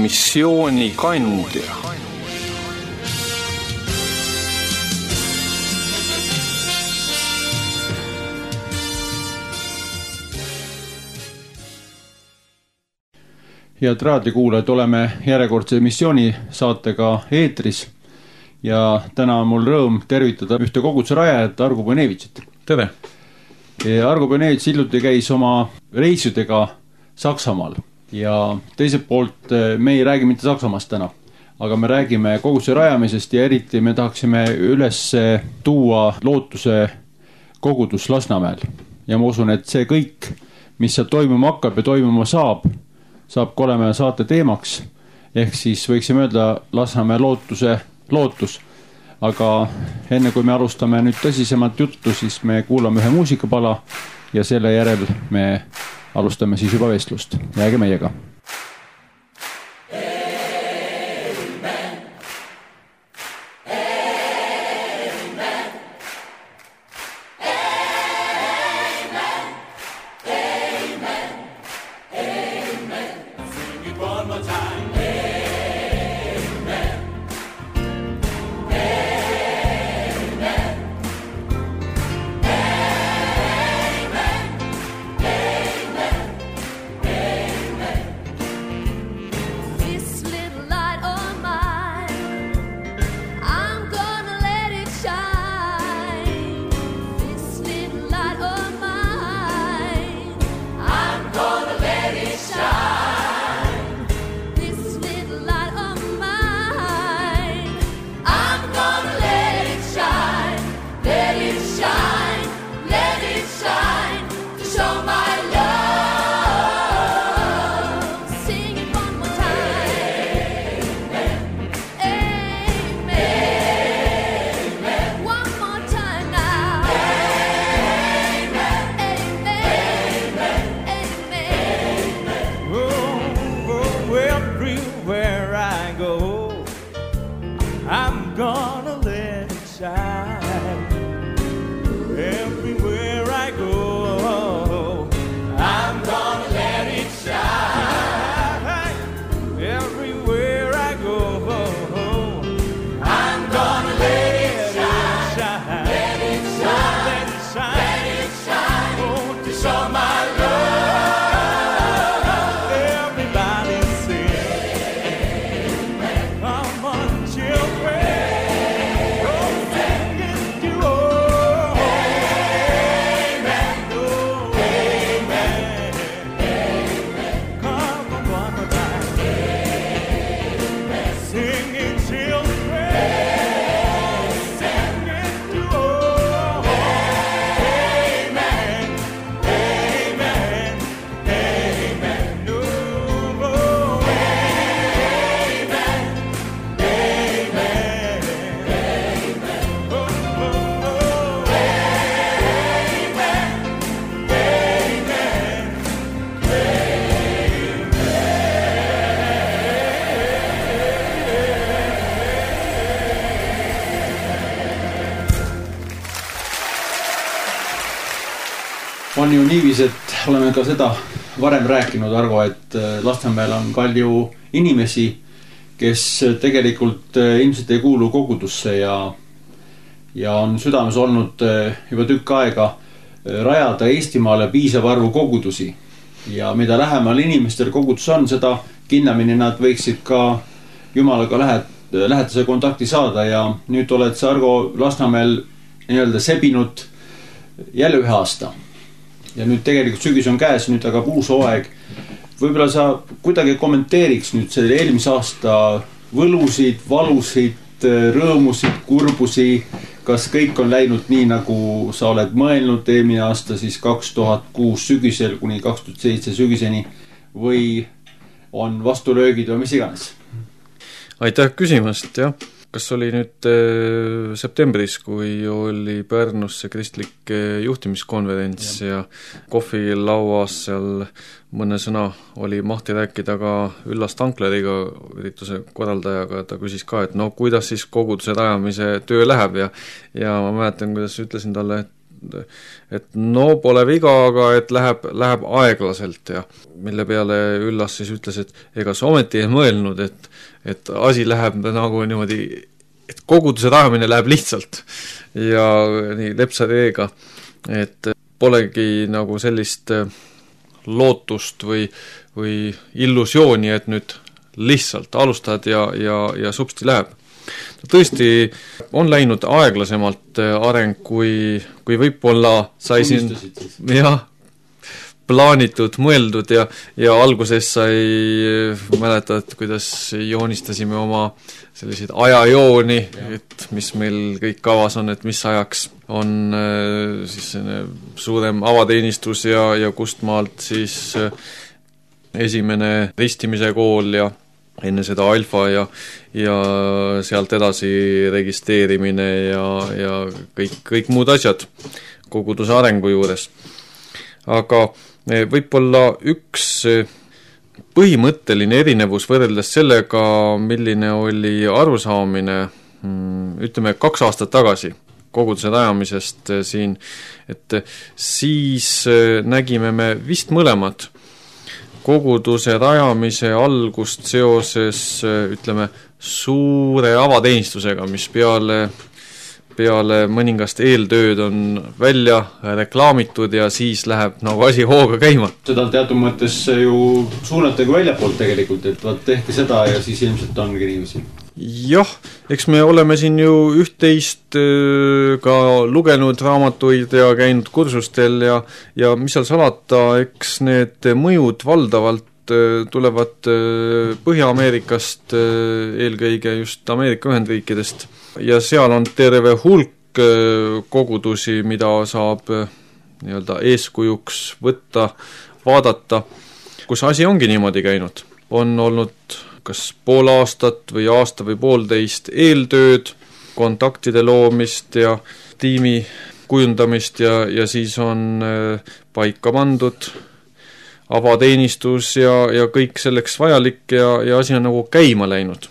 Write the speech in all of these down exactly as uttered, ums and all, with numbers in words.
missiooni kandja. Head raadiokuulajad, oleme järjekordse missiooni saatega eetris ja täna on mul rõõm tervitada ühte koguduse rajajat, Argo Bonevitsit. Tere! Argo Bonevits hiljuti käis oma reisidega Saksamaal ja teiselt poolt me ei räägi mitte Saksamaast täna, aga me räägime koguduse rajamisest ja eriti me tahaksime üles tuua Lootuse kogudus Lasnamäel. Ja ma usun, et see kõik, mis seal toimuma hakkab ja toimuma saab, saab ka olema saate teemaks, ehk siis võiksime öelda Lasnamäe lootuse lootus. Aga enne kui me alustame nüüd tõsisemalt juttu, siis me kuulame ühe muusikapala ja selle järel me alustame siis juba vestlust. Jääge meiega. On ju niivis, et oleme ka seda varem rääkinud, Argo, et Lasnamäel on palju inimesi, kes tegelikult ilmselt ei kuulu kogudusse ja, ja on südames olnud juba tükk aega rajada Eestimaale piisav arvu kogudusi. Ja mida lähemal inimestel kogudus on, seda kinnamini nad võiksid ka Jumalaga lähet, lähetuse kontakti saada ja nüüd oled sa, Argo, Lasnamäel nii-öelda sebinud jälle ühe aasta. Ja nüüd tegelikult sügis on käes, nüüd aga uus hooaeg. Võib-olla sa kuidagi kommenteeriks nüüd selle eelmise aasta võlusid, valusid, rõõmusid, kurbusi. Kas kõik on läinud nii, nagu sa oled mõelnud eelmine aasta siis kaks tuhat kuus sügisel kuni kaks tuhat seitse sügiseni või on vastulöögid või mis iganes? Aitäh küsimast, jah. Kas oli nüüd äh, septembris, kui oli Pärnus see kristlik juhtimiskonverents ja, ja kohvilauas seal mõne sõna oli mahti rääkida ka Üllas Tankleriga, ürituse korraldajaga, ta küsis ka, et no kuidas siis koguduse rajamise töö läheb ja, ja ma mäletan, kuidas ütlesin talle, et et no pole viga, aga et läheb, läheb aeglaselt ja mille peale Üllas siis ütles, et ega sa ometi ei mõelnud, et, et asi läheb nagu niimoodi, et koguduse rajamine läheb lihtsalt ja nii lepsareega, et polegi nagu sellist lootust või, või illusiooni, et nüüd lihtsalt alustad ja, ja, ja supsti läheb. Tõesti on läinud aeglasemalt areng, kui, kui võib-olla sai siin jah, plaanitud, mõeldud ja, ja alguses sai mäletad, kuidas joonistasime oma selliseid ajajooni, et mis meil kõik kavas on, et mis ajaks on siis suurem avateenistus ja, ja kust maalt siis esimene ristimise kool ja enne seda alfa ja, ja sealt edasi registreerimine ja, ja kõik, kõik muud asjad koguduse arengu juures. Aga võib-olla üks põhimõtteline erinevus võrreldes sellega, milline oli arusaamine, ütleme kaks aastat tagasi koguduse rajamisest siin, et siis nägime me vist mõlemad koguduse rajamise algust seoses, ütleme, suure avateenistusega, mis peale, peale mõningast eeltööd on välja reklaamitud ja siis läheb nagu asi hooga käima. Seda teatud mõttes ju suunatagi väljapoolt tegelikult, et vaat tehke seda ja siis ilmselt ongi niiviisi. Jah, eks me oleme siin ju üht-teist ka lugenud raamatuid ja käinud kursustel ja, ja mis seal salata, eks need mõjud valdavalt tulevad Põhja-Ameerikast, eelkõige just Ameerika Ühendriikidest ja seal on terve hulk kogudusi, mida saab nii-öelda eeskujuks võtta, vaadata, kus asi ongi niimoodi käinud. On olnud kas pool aastat või aasta või poolteist eeltööd, kontaktide loomist ja tiimi kujundamist ja, ja siis on paika pandud avateenistus ja, ja kõik selleks vajalik ja, ja asi on nagu käima läinud.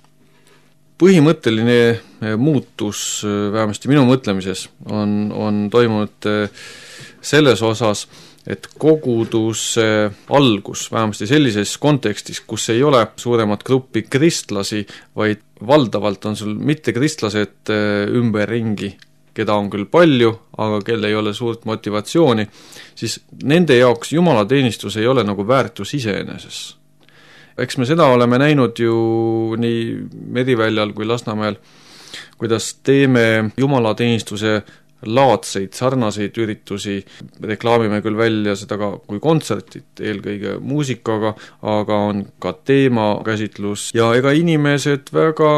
Põhimõtteline muutus, vähemasti minu mõtlemises, on, on toimunud selles osas, et koguduse algus, vähemasti sellises kontekstis, kus ei ole suuremat gruppi kristlasi, vaid valdavalt on sul mitte kristlased ümberringi, keda on küll palju, aga kel ei ole suurt motivatsiooni, siis nende jaoks jumalateenistus ei ole nagu väärtus iseeneses. Eks me seda oleme näinud ju nii Mediväljal kui Lasnamäel, kuidas teeme jumalateenistuse laadseid, sarnaseid üritusi, reklaamime küll välja seda ka kui kontsertit, eelkõige muusikaga, aga on ka teemakäsitlus ja ega inimesed väga,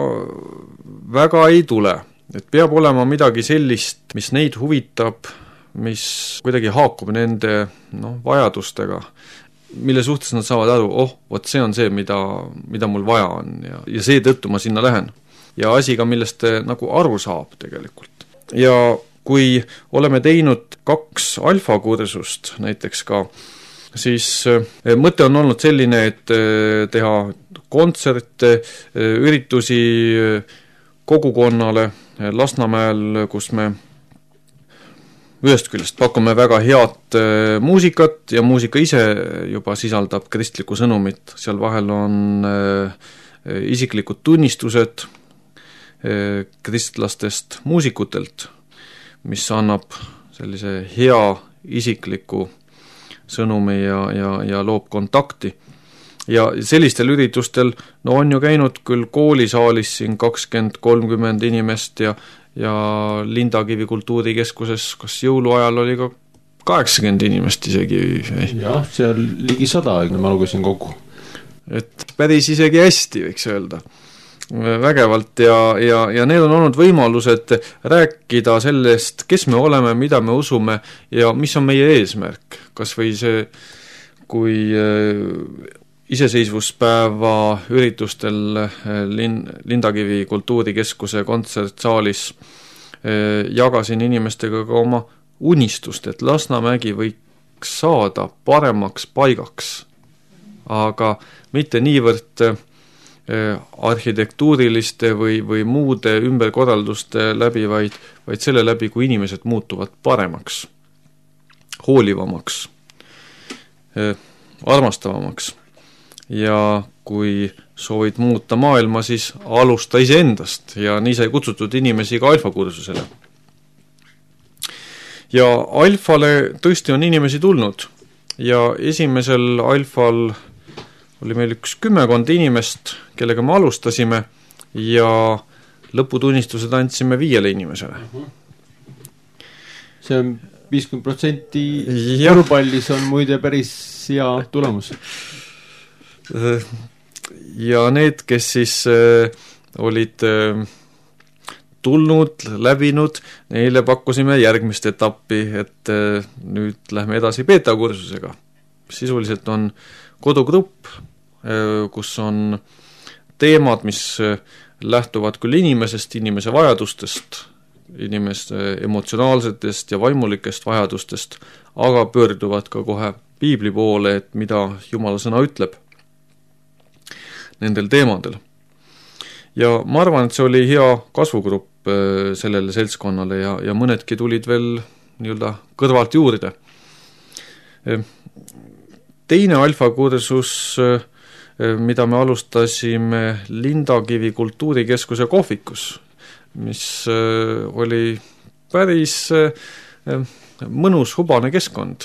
väga ei tule. Et peab olema midagi sellist, mis neid huvitab, mis kuidagi haakub nende no, vajadustega, mille suhtes nad saavad aru, oh, vot see on see, mida, mida mul vaja on ja, ja seetõttu ma sinna lähen. Ja asi ka, millest nagu aru saab tegelikult. Ja kui oleme teinud kaks alfakursust näiteks ka, siis mõte on olnud selline, et teha kontserte, üritusi kogukonnale Lasnamäel, kus me ühest küljest pakume väga head muusikat ja muusika ise juba sisaldab kristlikku sõnumit, seal vahel on isiklikud tunnistused kristlastest muusikutelt, mis annab sellise hea isikliku sõnumi ja, ja, ja loob kontakti. Ja sellistel üritustel no on ju käinud küll koolisaalis siin kakskümmend kolmkümmend inimest ja, ja Lindakivi kultuurikeskuses, kas jõuluajal oli ka kaheksakümmend inimest isegi. Jah, seal ligi sada, ma lugesin kokku. Et päris isegi hästi, võiks öelda. Vägevalt ja, ja, ja need on olnud võimalused rääkida sellest, kes me oleme, mida me usume ja mis on meie eesmärk. Kas või see, kui iseseisvuspäeva üritustel Lin- Lindakivi kultuurikeskuse kontsertsaalis jagasin inimestega ka oma unistust, et Lasnamägi võiks saada paremaks paigaks. Aga mitte niivõrd arhitektuuriliste või, või muude ümberkorralduste läbi, vaid, vaid selle läbi, kui inimesed muutuvad paremaks, hoolivamaks, armastavamaks. Ja kui soovid muuta maailma, siis alusta iseendast ja nii sai kutsutud inimesi ka alfakursusele. Ja alfale tõesti on inimesi tulnud ja esimesel alfal oli meil üks kümmekond inimest, kellega me alustasime ja lõputunnistused andsime viiele inimesele. See on viiskümmend protsenti korvpallis on muide päris hea tulemus. Ja need, kes siis äh, olid äh, tulnud, läbinud, neile pakkusime järgmist etappi, et äh, nüüd lähme edasi beeta-kursusega. Sisuliselt on kodugrupp, äh, kus on teemad, mis äh, lähtuvad küll inimesest, inimese vajadustest, inimeste emotsionaalsetest ja vaimulikest vajadustest, aga pöörduvad ka kohe piibli poole, et mida Jumala sõna ütleb nendel teemadel. Ja ma arvan, et see oli hea kasvugrupp sellele seltskonnale ja, ja mõnedki tulid veel nii-öelda kõrvalt juurde. Teine alfakursus, mida me alustasime Lindakivi kultuurikeskuse kohvikus, mis oli päris mõnus hubane keskkond.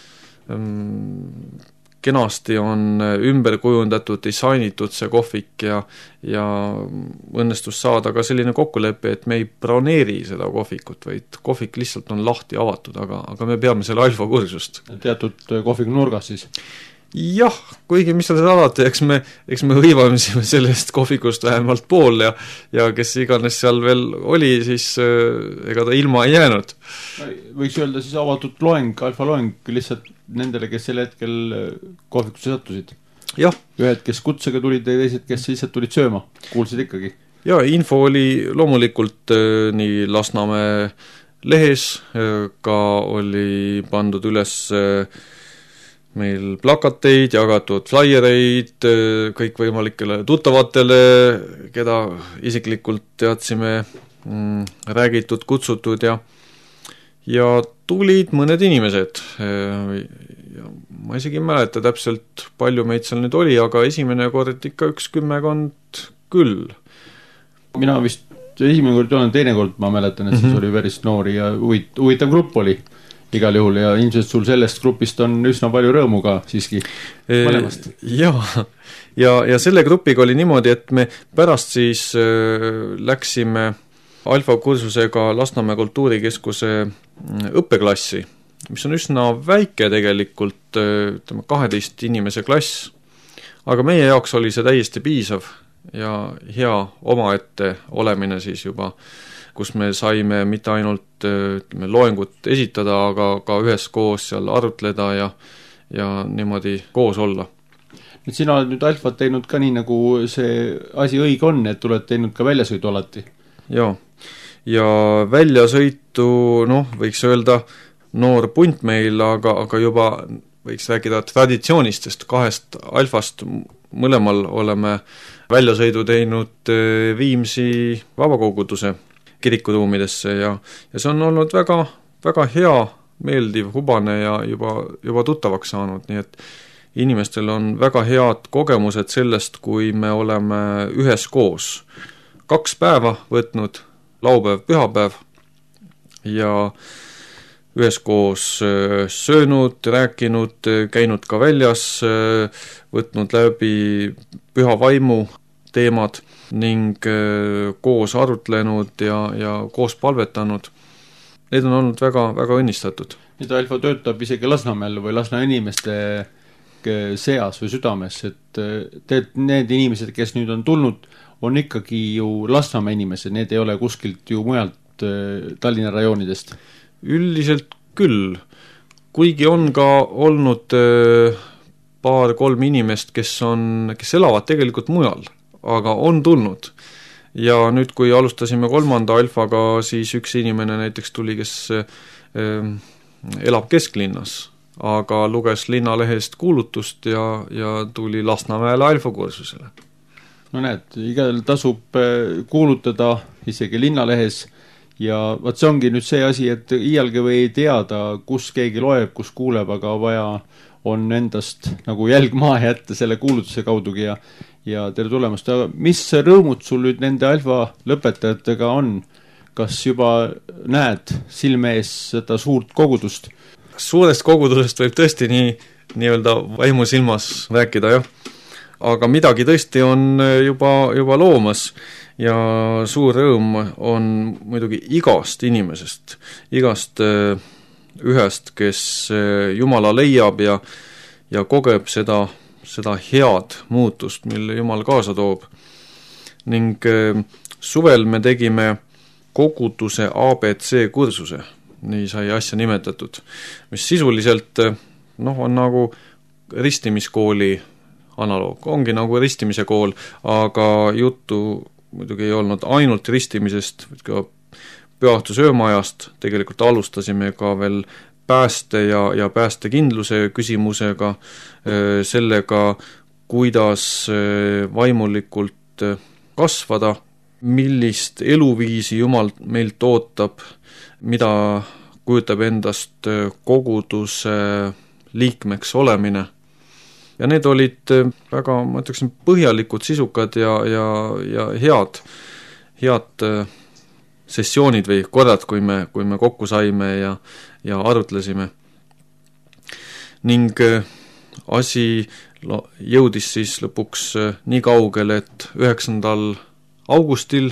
Kenasti on ümber kujundatud, disainitud see kohvik ja, ja õnnestus saada ka selline kokkulepe, et me ei broneeri seda kohvikut, vaid kohvik lihtsalt on lahti avatud, aga, aga me peame selle alfakursust. Teatud kohviku nurgas siis? Jah, kuigi mis seal alati, eks me, eks me hõivamisime sellest kohvikust vähemalt pool ja, ja kes iganes seal veel oli, siis ega ta ilma ei jäänud. Võiks öelda siis avatud loeng, alfa loeng lihtsalt nendele, kes selle hetkel kohvikusse sattusid. Jah. Ühed, kes kutsega tulid ja teised, kes lihtsalt tulid sööma, kuulsid ikkagi. Ja info oli loomulikult äh, nii Lasnamäe lehes, äh, ka oli pandud üles äh, meil plakateid, jagatud flaiereid kõikvõimalikele tuttavatele, keda isiklikult teadsime, mm, räägitud, kutsutud ja, ja tulid mõned inimesed. Ja ma isegi ei mäleta täpselt, palju meid seal nüüd oli, aga esimene kord ikka üks kümmekond küll. Mina vist esimene kord olen, teine kord ma mäletan, et siis mm-hmm. oli päris noori ja huvit, huvitav grupp oli. Igal juhul ja ilmselt sul sellest grupist on üsna palju rõõmu ka siiski mõlemast. Ja, ja, ja selle grupiga oli niimoodi, et me pärast siis äh, läksime alfakursusega Lasnamäe kultuurikeskuse õppeklassi, mis on üsna väike tegelikult, ütleme kaheteist inimese klass, aga meie jaoks oli see täiesti piisav ja hea omaette olemine siis juba, kus me saime mitte ainult ütleme, loengut esitada, aga ka üheskoos seal arutleda ja, ja niimoodi koos olla. Nüüd sina oled nüüd alfat teinud ka nii, nagu see asi õige on, et oled teinud ka väljasõidu alati. Jaa, ja väljasõitu, noh, võiks öelda noor punt meil, aga, aga juba võiks rääkida traditsioonistest kahest alfast. Mõlemal oleme väljasõidu teinud Viimsi vabakoguduse kirikuruumidesse ja, ja see on olnud väga, väga hea, meeldiv, hubane ja juba, juba tuttavaks saanud, nii et inimestel on väga head kogemused sellest, kui me oleme üheskoos kaks päeva võtnud, laupäev, pühapäev ja üheskoos söönud, rääkinud, käinud ka väljas, võtnud läbi püha vaimu teemad ning koos arutlenud ja, ja koos palvetanud. Need on olnud väga, väga õnnistatud. Nüüd alfa töötab isegi Lasnamäel või Lasna inimeste seas või südames, et teed, need inimesed, kes nüüd on tulnud, on ikkagi ju Lasnamäe inimesed, need ei ole kuskilt ju mujalt Tallinna rajoonidest. Üldiselt küll, kuigi on ka olnud paar-kolm inimest, kes on, kes elavad tegelikult mujal, aga on tulnud. Ja nüüd, kui alustasime kolmanda alfaga, siis üks inimene näiteks tuli, kes äh, elab kesklinnas, aga luges linnalehest kuulutust ja, ja tuli Lasnamäele alfakursusele. no näed, igal tasub kuulutada isegi linnalehes ja vaat see ongi nüüd see asi, et iialgi või ei teada, kus keegi loeb, kus kuuleb, aga vaja on endast nagu jälg maha jätta selle kuulutuse kaudugi ja, ja tere tulemast. Mis rõõmud sul nüüd nende alfa lõpetajatega on? Kas juba näed silme ees seda suurt kogudust? Suurest kogudusest võib tõesti nii, nii-öelda vaimu silmas rääkida, jah. Aga midagi tõesti on juba, juba loomas ja suur rõõm on muidugi igast inimesest, igast ühest, kes Jumala leiab ja, ja kogeb seda, seda head muutust, mille Jumal kaasa toob. Ning suvel me tegime koguduse A B C kursuse, nii sai asja nimetatud, mis sisuliselt noh, on nagu ristimiskooli analoog, ongi nagu ristimise kool, aga juttu muidugi ei olnud ainult ristimisest, ka pühahtuse öömajast, tegelikult alustasime ka veel pääste ja, ja päästekindluse küsimusega, sellega, kuidas vaimulikult kasvada, millist eluviisi Jumal meilt ootab, mida kujutab endast koguduse liikmeks olemine. Ja need olid väga, ma ütleksin, põhjalikud, sisukad ja, ja, ja head, head sessioonid või korrad, kui me, kui me kokku saime ja, ja arutlesime. Ning asi jõudis siis lõpuks nii kaugele, et üheksandal augustil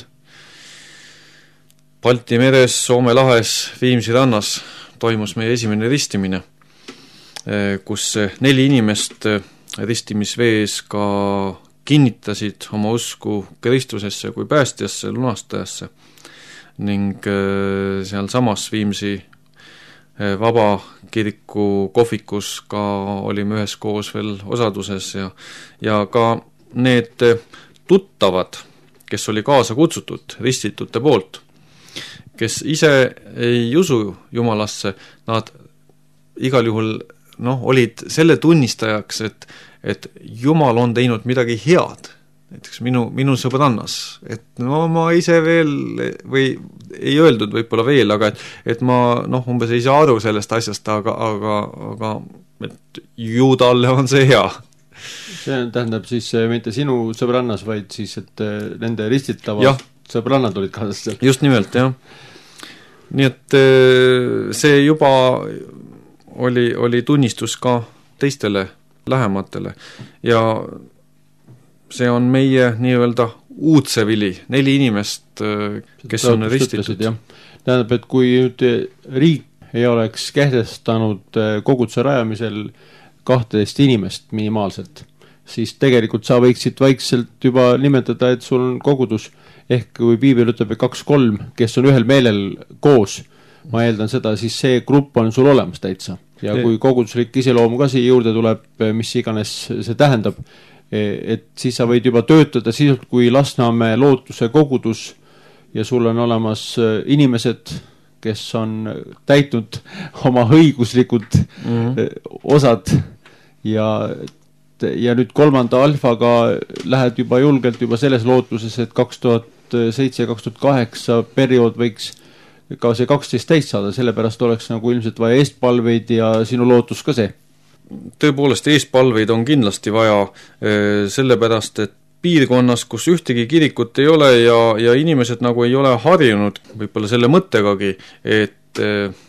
Balti meres, Soome lahes, Viimsi rannas toimus meie esimene ristimine, kus neli inimest ristimisvees ka kinnitasid oma usku Kristusesse kui päästjasse, lunastajasse ning seal samas Viimsi vabakiriku kohvikus ka olime üheskoos veel osaduses ja, ja ka need tuttavad, kes oli kaasa kutsutud ristitute poolt, kes ise ei usu Jumalasse, nad igal juhul noh, olid selle tunnistajaks, et, et Jumal on teinud midagi head. Näiteks minu, minu sõbrannas, et no ma ise veel, või ei öeldud võib-olla veel, aga et, et ma noh, umbes ei saa aru sellest asjast, aga, aga, aga et ju talle on see hea. See tähendab siis mitte sinu sõbrannas, vaid siis, et nende ristitavad sõbrannad olid kaasas seal. Just nimelt, jah. Nii et see juba oli, oli tunnistus ka teistele lähematele ja see on meie nii-öelda uudsevili, neli inimest, kes on ristitud. Tähendab, et kui nüüd riik ei oleks kehtestanud koguduse rajamisel kahteteist inimest minimaalselt, siis tegelikult sa võiksid vaikselt juba nimetada, et sul on kogudus, ehk kui piibel ütleb kaks-kolm, kes on ühel meelel koos, ma eeldan seda, siis see grupp on sul olemas täitsa. Ja kui koguduslik iseloomu ka siia juurde tuleb, mis iganes see tähendab, et siis sa võid juba töötada sisult kui Lasnamäe lootuse kogudus ja sul on olemas inimesed, kes on täitnud oma õiguslikud mm-hmm. osad ja, ja nüüd kolmanda alfaga lähed juba julgelt juba selles lootuses, et kaks tuhat seitse ja kaks tuhat kaheksa periood võiks ka see kaksteist täis saada, sellepärast oleks nagu ilmselt vaja eestpalveid ja sinu lootus ka see. Tõepoolest eespalveid on kindlasti vaja, sellepärast, et piirkonnas, kus ühtegi kirikut ei ole ja, ja inimesed nagu ei ole harjunud võib-olla selle mõttegagi, et,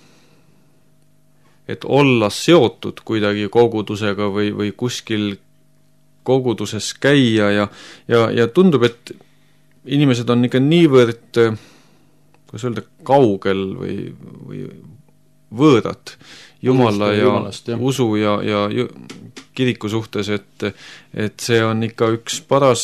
et olla seotud kuidagi kogudusega või, või kuskil koguduses käia ja, ja, ja tundub, et inimesed on ikka niivõrd kuidas öelda, kaugel või, või võõrad Jumala ja Jumalast, usu ja, ja kiriku suhtes, et, et see on ikka üks paras,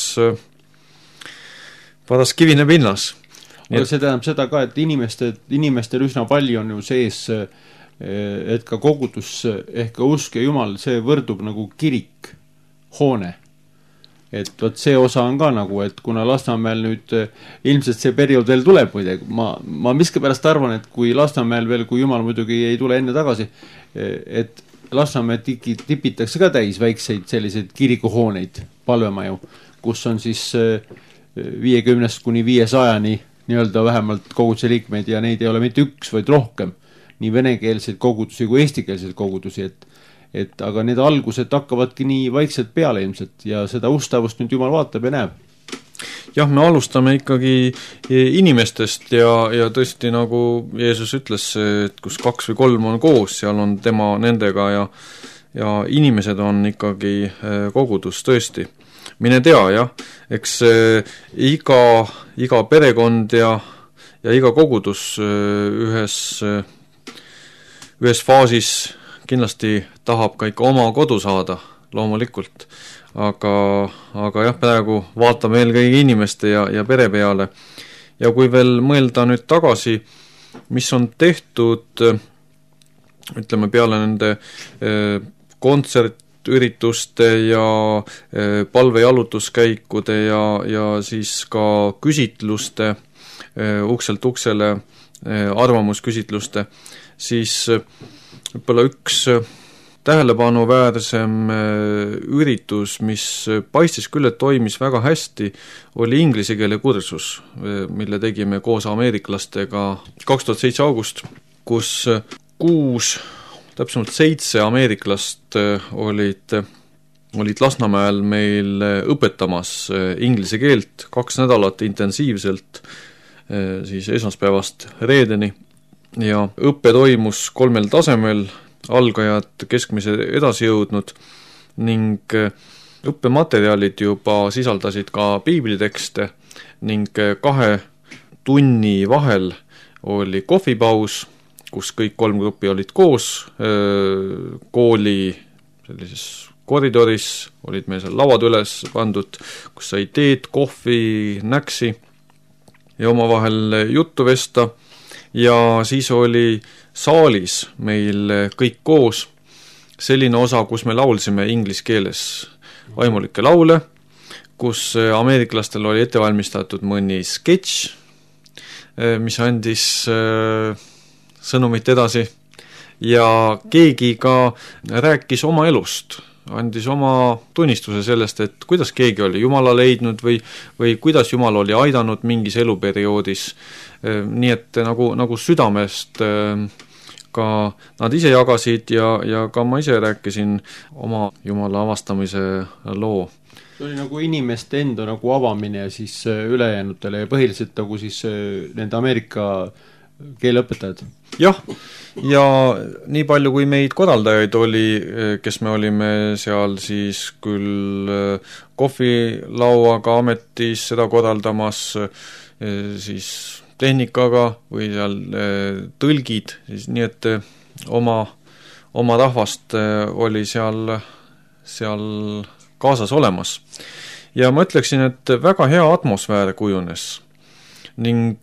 paras kivine pinnas. Aga et, see tähendab seda ka, et inimeste, inimestel üsna palju on ju sees, et ka kogudus ehk ka usk ja Jumal, see võrdub nagu kirik, hoone. Et võt see osa on ka nagu, et kuna Lasnamäel nüüd ilmselt see periood veel tuleb muide, ma, ma miskipärast arvan, et kui Lasnamäel veel, kui Jumal muidugi ei tule enne tagasi, et Lasnamäe tipitakse ka täis väikseid selliseid kirikuhooneid, palvemaju, kus on siis viiekümnest kuni viiesajani nii-öelda vähemalt koguduse liikmeid ja neid ei ole mitte üks, vaid rohkem. Nii venekeelseid kogudusi kui eestikeelseid kogudusi, et, et aga need algused hakkavadki nii vaikselt peale ilmselt ja seda ustavust nüüd Jumal vaatab ja näeb. Jah, me alustame ikkagi inimestest ja, ja tõesti nagu Jeesus ütles, et kus kaks või kolm on koos, seal on tema nendega ja, ja inimesed on ikkagi kogudus tõesti. Mine tea, jah, eks iga, iga perekond ja, ja iga kogudus ühes, ühes faasis kindlasti tahab ka ikka oma kodu saada, loomulikult. Aga, aga jah, praegu vaatame eelkõige inimeste ja, ja pere peale. Ja kui veel mõelda nüüd tagasi, mis on tehtud, ütleme peale nende kontsert, ürituste ja palvejalutuskäikude ja, ja siis ka küsitluste, ukselt uksele arvamusküsitluste, siis võib-olla üks tähelepanuväärsem üritus, mis paistis küll, et toimis väga hästi, oli inglise keele kursus, mille tegime koos ameeriklastega kaks tuhat seitse august, kus kuus täpsemalt seitse ameeriklast olid, olid Lasnamäel meil õpetamas inglise keelt kaks nädalat intensiivselt, siis esmaspäevast reedeni ja õppe toimus kolmel tasemel, algajad keskmise edasi jõudnud ning õppematerjalid juba sisaldasid ka piiblitekste ning kahe tunni vahel oli kohvipaus, kus kõik kolm gruppi olid koos, kooli sellises koridoris olid meil seal lavad üles pandud, kus sai teed, kohvi, näksi ja omavahel juttu vesta ja siis oli saalis meil kõik koos selline osa, kus me laulsime inglise keeles vaimulikke laule, kus ameeriklastel oli ette valmistatud mõni sketš, mis andis sõnumit edasi ja keegi ka rääkis oma elust, andis oma tunnistuse sellest, et kuidas keegi oli Jumala leidnud või, või kuidas Jumal oli aidanud mingis eluperioodis, nii et nagu, nagu südamest ka nad ise jagasid ja, ja ka ma ise rääkisin oma Jumala avastamise loo. See oli nagu inimeste enda nagu avamine ja siis ülejäänutele ja põhiliselt nagu siis nende Ameerika keeleõpetajad. Jah, ja nii palju kui meid korraldajaid oli, kes me olime seal siis küll kohvilauaga ametis seda korraldamas, siis tehnikaga või seal tõlgid, siis nii et oma, oma rahvast oli seal, seal kaasas olemas. Ja ma ütleksin, et väga hea atmosfäär kujunes ning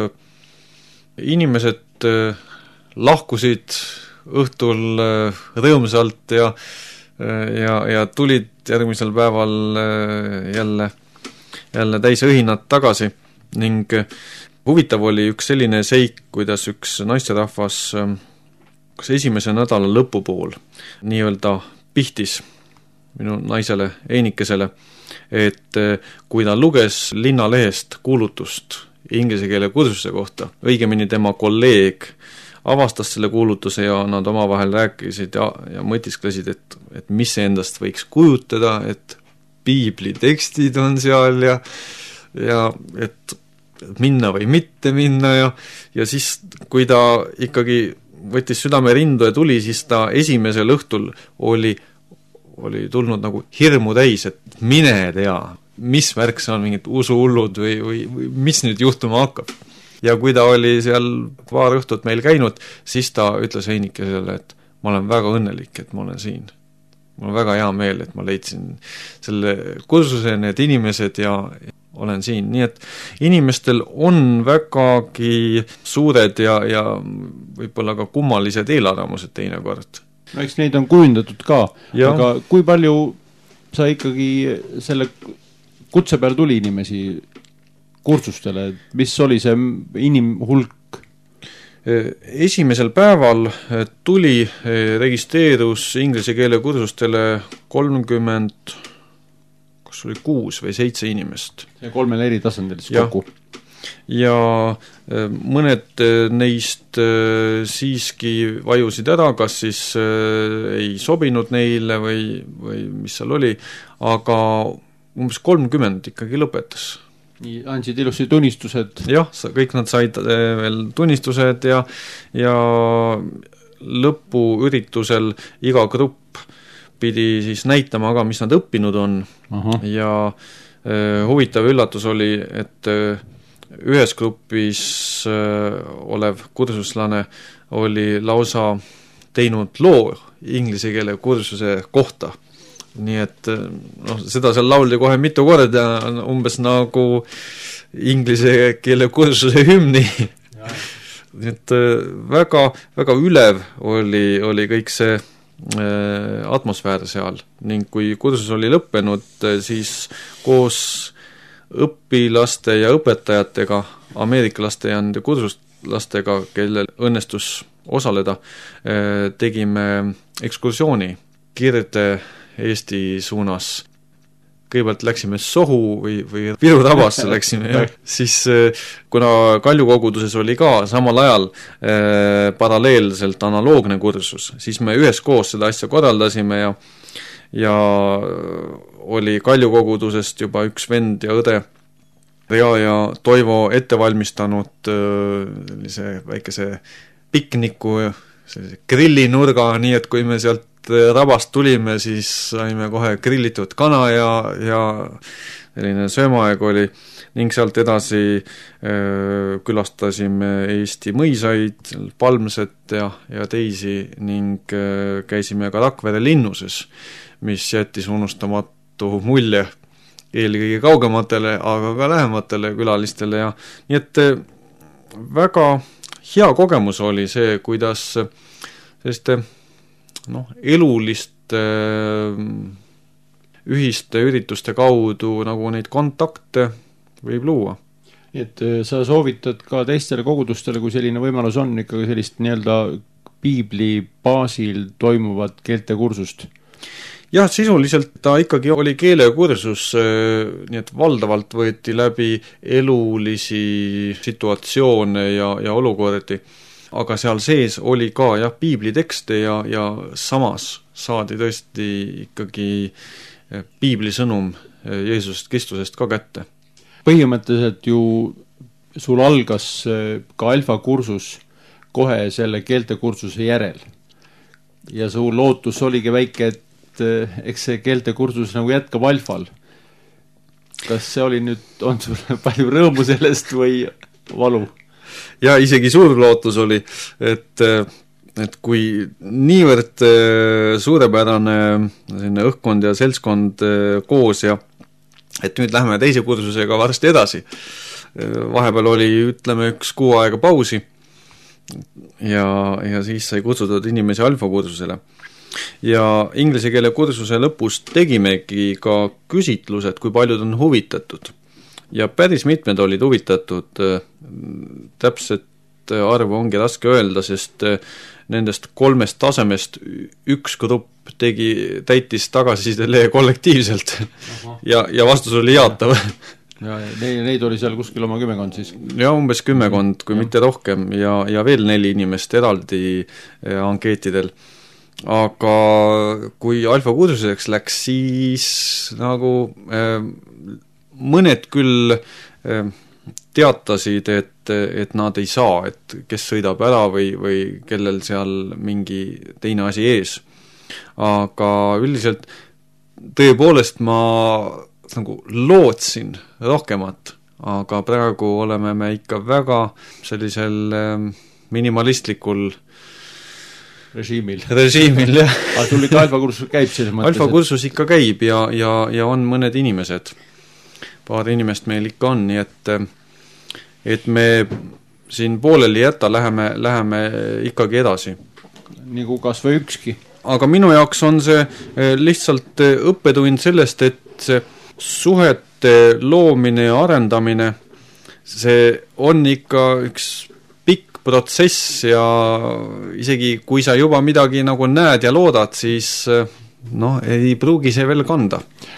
inimesed lahkusid õhtul rõõmsalt ja, ja, ja tulid järgmisel päeval jälle, jälle täis õhinat tagasi ning huvitav oli üks selline seik, kuidas üks naisterahvas kas esimese nädala lõpupool nii-öelda pihtis minu naisele Einikesele, et kui ta luges linnalehest kuulutust inglise keele kursuse kohta, õigemini tema kolleeg avastas selle kuulutuse ja nad omavahel rääkisid ja, ja mõtisklesid, et, et mis see endast võiks kujutada, et piiblitekstid on seal ja, ja et minna või mitte minna ja, ja siis, kui ta ikkagi võttis südame rindu ja tuli, siis ta esimesel õhtul oli, oli tulnud nagu hirmu täis, et mine tea, mis värk see on, mingid usuhullud või, või, või mis nüüd juhtuma hakkab. Ja kui ta oli seal paar õhtut meil käinud, siis ta ütles Heinikesele, et ma olen väga õnnelik, et ma olen siin. Mul on väga hea meel, et ma leidsin selle kursuse, need inimesed ja olen siin. Nii et inimestel on vägagi suured ja, ja võib-olla ka kummalised eelarvamused teinekord. No eks neid on kujundatud ka, ja. Aga kui palju sa ikkagi selle kutse peal tuli inimesi kursustele, mis oli see inimhulk? Esimesel päeval tuli, registreerus inglise keele kursustele kolmkümmend kus oli kuus või seitse inimest. Ja kolmel eri tasandil siis kokku. Ja mõned neist siiski vajusid ära, kas siis ei sobinud neile või, või mis seal oli, aga umbes kolmkümmend ikkagi lõpetas. Nii, andsid ilusti tunnistused. Jah, kõik nad said veel tunnistused ja, ja lõpuüritusel iga grupp pidi siis näitama ka, mis nad õppinud on. Aha. Ja eh, huvitav üllatus oli, et eh, ühes grupis eh, olev kursuslane oli lausa teinud loo inglise keele kursuse kohta. Nii et noh, seda seal lauldi kohe mitu korda, umbes nagu inglise keele kursuse hümni. Nii et väga, väga ülev oli, oli kõik see atmosfäär seal ning kui kursus oli lõppenud, siis koos õpilaste ja õpetajatega, ameeriklaste ja nende kursuslastega, kellel õnnestus osaleda, tegime ekskursiooni Kirde Eesti suunas. Kõigepealt läksime Sohu või, või Viru tabasse läksime ja siis kuna Kalju koguduses oli ka samal ajal eh, paralleelselt analoogne kursus, siis me üheskoos seda asja korraldasime ja, ja oli Kalju kogudusest juba üks vend ja õde Rea ja Toivo ette valmistanud sellise väikese pikniku, sellise grillinurga, nii et kui me sealt rabast tulime, siis saime kohe grillitud kana ja, ja selline söömaaeg oli ning sealt edasi öö, külastasime Eesti mõisaid, Palmset ja, ja teisi ning öö, käisime ka Rakvere linnuses, mis jättis unustamatu mulje eelkõige kaugematele, aga ka lähematele külalistele ja nii et öö, väga hea kogemus oli see, kuidas selliste noh, eluliste ühiste ürituste kaudu nagu neid kontakte võib luua. Et sa soovitad ka teistele kogudustele, kui selline võimalus on, ikkagi sellist nii-öelda piibli baasil toimuvat keeltekursust? Jah, sisuliselt ta ikkagi oli keelekursus, nii et valdavalt võeti läbi elulisi situatsioone ja, ja olukordi. Aga seal sees oli ka jah, piiblitekste ja, ja samas saadi tõesti ikkagi piiblisõnum Jeesusest Kristusest ka kätte. Põhimõtteliselt ju sul algas ka alfakursus kohe selle keeltekursuse järel. Ja su lootus oligi väike, et eks see keeltekursus nagu jätkab alfal. Kas see oli nüüd, on sul palju rõõmu sellest või valu? Ja isegi suur lootus oli, et, et kui niivõrd suurepärane selline õhkkond ja seltskond koos ja et nüüd läheme teise kursusega varsti edasi. Vahepeal oli, ütleme, üks kuu aega pausi ja, ja siis sai kutsutud inimesi alfa kursusele. Ja inglise keele kursuse lõpus tegimegi ka küsitlused, kui paljud on huvitatud. Ja päris mitmed olid huvitatud, täpset arvu ongi raske öelda, sest nendest kolmest tasemest üks grupp tegi, täitis tagasiside kollektiivselt. ja, ja vastus oli jaatav. Ja neid, neid oli seal kuskil oma kümmekond siis? Ja umbes kümmekond, kui ja. Mitte rohkem ja, ja veel neli inimest eraldi ankeetidel. Aga kui alfa kursuseks läks, siis nagu äh, mõned küll teatasid, et, et nad ei saa, et kes sõidab ära või, või kellel seal mingi teine asi ees. Aga üldiselt tõepoolest ma nagu lootsin rohkemat, aga praegu oleme me ikka väga sellisel minimalistlikul režiimil. Režiimil, jah. Aga sul ikka alfa-kursus käib selles mõttes? Alfa-kursus ikka käib ja, ja, ja on mõned inimesed. Paar inimest meil ikka on, nii et, et me siin pooleli jätta, läheme, läheme ikkagi edasi. Nagu kas või ükski. Aga minu jaoks on see lihtsalt õppetund sellest, et see suhete loomine ja arendamine, see on ikka üks pikk protsess ja isegi kui sa juba midagi nagu näed ja loodad, siis noh, ei pruugi see veel kanda.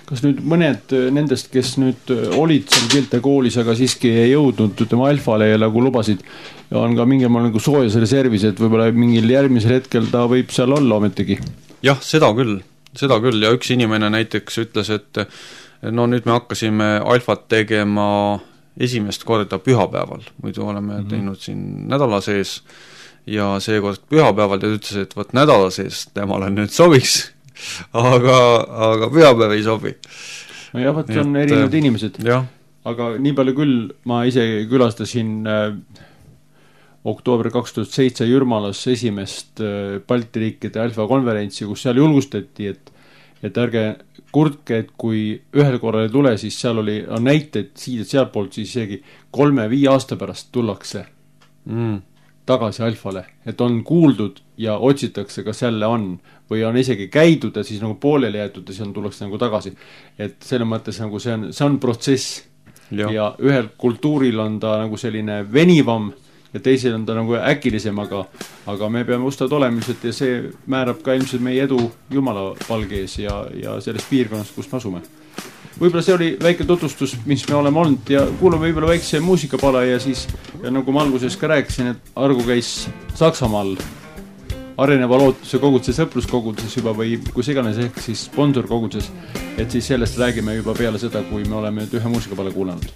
kas nüüd mõned nendest, kes nüüd olid seal Kilte koolis, aga siiski ei jõudnud ütlema alfale ja nagu lubasid, ja on ka mingil maal nagu soojas reservis, et võib-olla mingil järgmisel hetkel ta võib seal olla ometigi? Jah, seda küll, seda küll ja üks inimene näiteks ütles, et no nüüd me hakkasime alfat tegema esimest korda pühapäeval, muidu oleme mm-hmm. teinud siin nädala sees ja seekord pühapäeval ta ütles, et võt nädala sees temale nüüd sobiks, aga, aga pühapäev ei sobi. No jah, võt see on erinevad äh, inimesed. Jah. Aga nii palju küll, ma ise külastasin äh, oktoober kaks tuhat seitse Jürmalas esimest äh, Balti riikide alfa konverentsi, kus seal julgustati, et, et ärge kurtke, et kui ühel korral ei tule, siis seal oli on näited siit, et sealt poolt siis isegi kolme-viie aasta pärast tullakse mm. tagasi alfale, et on kuuldud ja otsitakse, kas jälle on või on isegi käidud ja siis nagu pooleli jäetud ja siis on tullakse nagu tagasi. Et selle mõttes nagu see on, see on protsess ja. ja ühel kultuuril on ta nagu selline venivam ja teisel on ta nagu äkilisem, aga, aga me peame ustad olema ilmselt ja see määrab ka ilmselt meie edu Jumala palgees ja, ja selles piirkonnas, kus me asume. Võib-olla see oli väike tutvustus, mis me oleme olnud ja kuulame võib-olla väikse muusikapala ja siis, ja nagu ma alguses ka rääkisin, et Argo käis Saksamaal areneva lootuse koguduse sõpruskoguduses juba või kus iganes ehk siis sponsorkoguduses, et siis sellest räägime juba peale seda, kui me oleme nüüd ühe muusikapala kuulanud.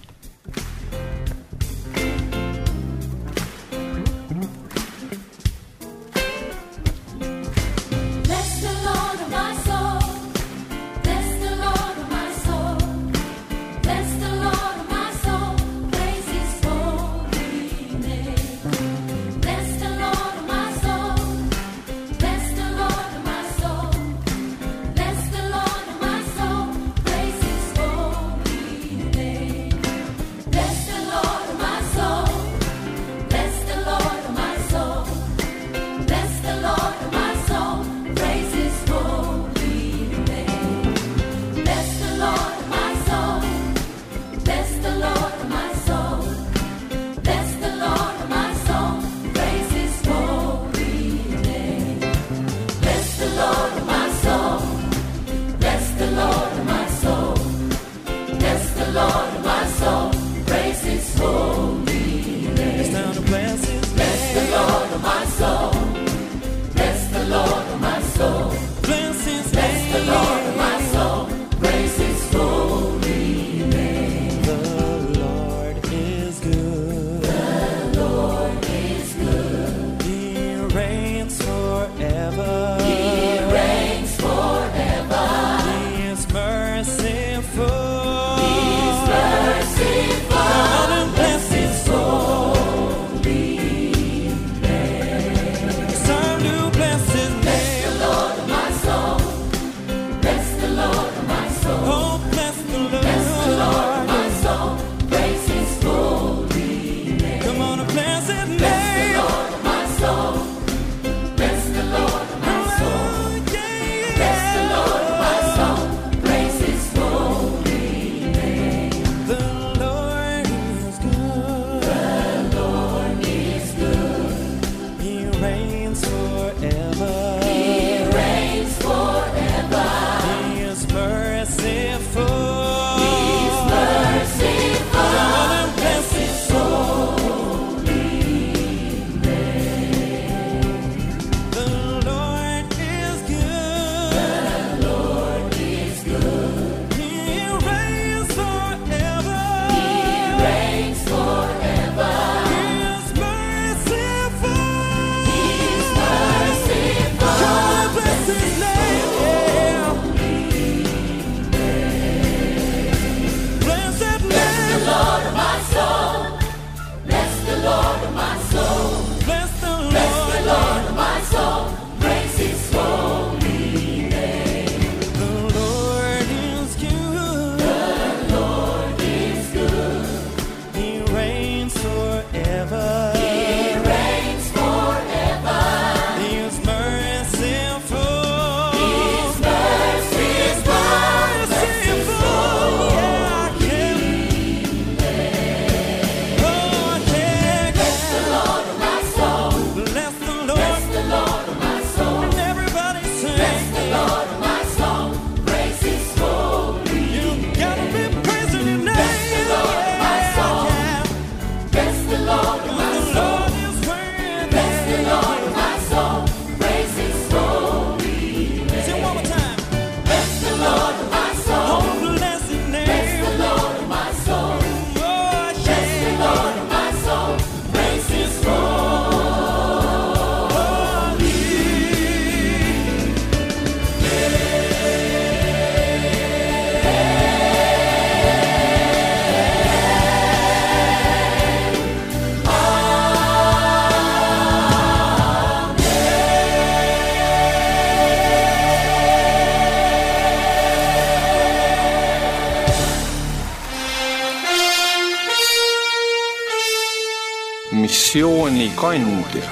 inspiratsiooni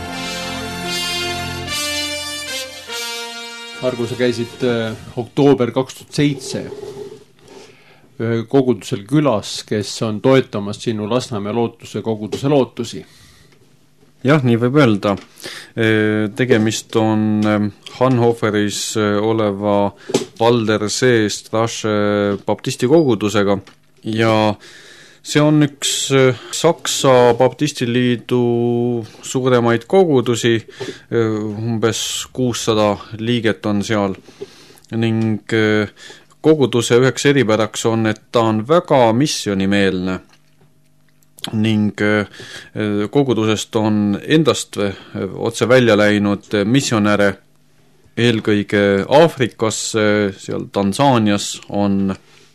Argo, sa käisid äh, oktoober kaks tuhat seitse ühe kogudusel külas, kes on toetamas sinu Lasnamäe lootuse koguduse lootusi. Jah, nii võib öelda. Tegemist on Hannoveris oleva Valder See Strasse baptisti kogudusega ja see on üks Saksa baptistiliidu suuremaid kogudusi, umbes kuussada liiget on seal ning koguduse üheks eripäraks on, et ta on väga missionimeelne ning kogudusest on endast otse välja läinud missionäre eelkõige Aafrikasse, seal Tansaanias on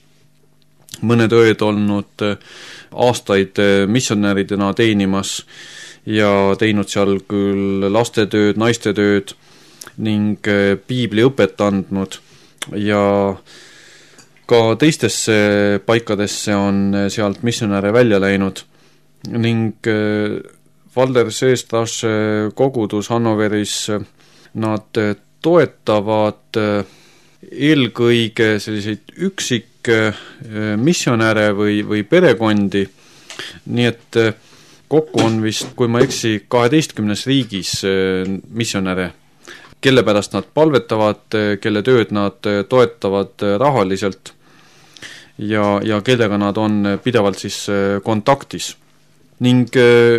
mõned õed olnud aastaid missionäridena teenimas ja teinud seal küll lastetööd, naistetööd ning piibli õpet andnud ja ka teistesse paikadesse on sealt missionäre välja läinud ning Valder See Strasse kogudus Hannoveris, nad toetavad eelkõige selliseid üksik missionäre või, või perekondi, nii et kokku on vist, kui ma eksi, kaheteistkümnes riigis missionäre, kelle pärast nad palvetavad, kelle tööd nad toetavad rahaliselt ja, ja kellega nad on pidevalt siis kontaktis. Ning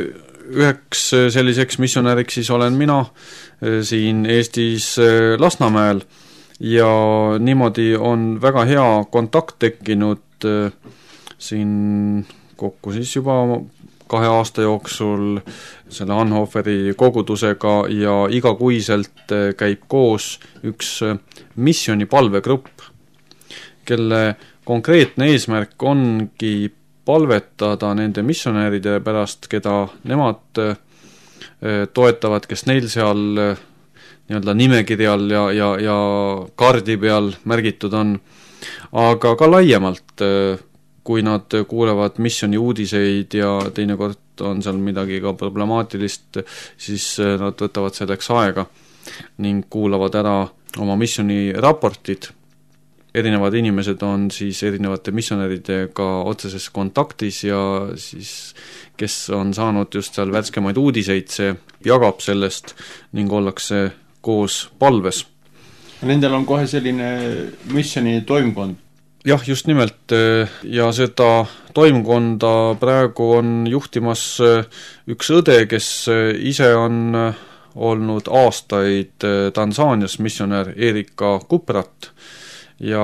üheks selliseks missionäriks siis olen mina siin Eestis Lasnamäel ja niimoodi on väga hea kontakt tekkinud siin kokku siis juba kahe aasta jooksul selle Hannoveri kogudusega ja igakuiselt käib koos üks missionipalvegrupp, kelle konkreetne eesmärk ongi palvetada nende missionäride pärast, keda nemad toetavad, kes neil seal nii-öelda nimekirjal ja, ja, ja kaardi peal märgitud on, aga ka laiemalt, kui nad kuulevad missioni uudiseid ja teinekord on seal midagi ka problemaatilist, siis nad võtavad selleks aega ning kuulavad ära oma missioni raportid. Erinevad inimesed on siis erinevate missionäridega otseses kontaktis ja siis kes on saanud just seal värskemaid uudiseid, see jagab sellest ning ollakse koos palves. Nendel on kohe selline missioni toimkond? Jah, just nimelt ja seda toimkonda praegu on juhtimas üks õde, kes ise on olnud aastaid Tansaanias missionär Erika Kuprat ja